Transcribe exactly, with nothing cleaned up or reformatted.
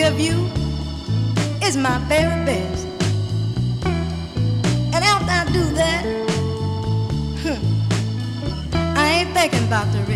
of you is my very best. And after I do that, hmm, I ain't thinking about the rest.